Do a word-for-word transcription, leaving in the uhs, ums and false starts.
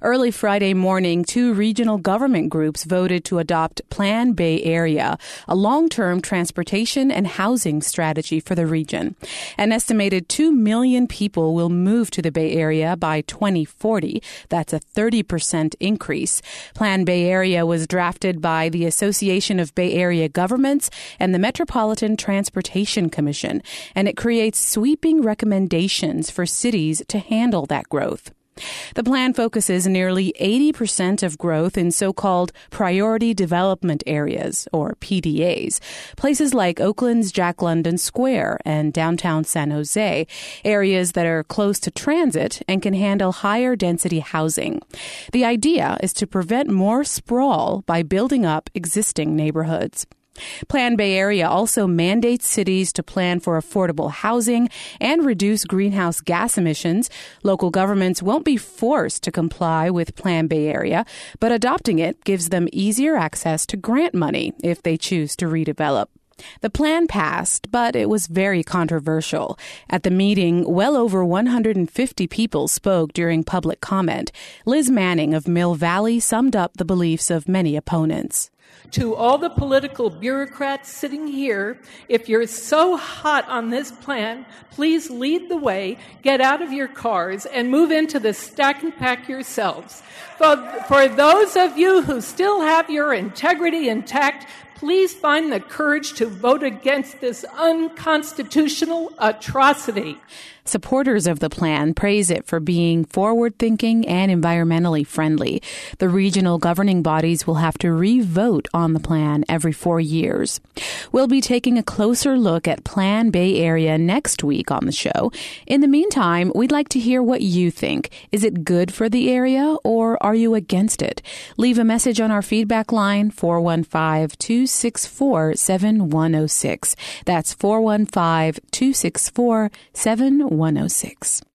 Early Friday morning, two regional government groups voted to adopt Plan Bay Area, a long-term transportation and housing strategy for the region. An estimated two million people will move to the Bay Area by twenty forty. That's a thirty percent increase. Plan Bay Area was drafted by the Association of Bay Area Governments and the Metropolitan Transportation Commission, and it creates sweeping recommendations for cities to handle that growth. The plan focuses nearly eighty percent of growth in so-called priority development areas, or P D As, places like Oakland's Jack London Square and downtown San Jose, areas that are close to transit and can handle higher density housing. The idea is to prevent more sprawl by building up existing neighborhoods. Plan Bay Area also mandates cities to plan for affordable housing and reduce greenhouse gas emissions. Local governments won't be forced to comply with Plan Bay Area, but adopting it gives them easier access to grant money if they choose to redevelop. The plan passed, but it was very controversial. At the meeting, well over one hundred fifty people spoke during public comment. Liz Manning of Mill Valley summed up the beliefs of many opponents. To all the political bureaucrats sitting here, if you're so hot on this plan, please lead the way, get out of your cars, and move into the stack and pack yourselves. For, for those of you who still have your integrity intact, please find the courage to vote against this unconstitutional atrocity. Supporters of the plan praise it for being forward-thinking and environmentally friendly. The regional governing bodies will have to re-vote on the plan every four years. We'll be taking a closer look at Plan Bay Area next week on the show. In the meantime, we'd like to hear what you think. Is it good for the area, or are you against it? Leave a message on our feedback line, four one five, two six four, seven one zero six. That's four one five, two six four, seven one zero six.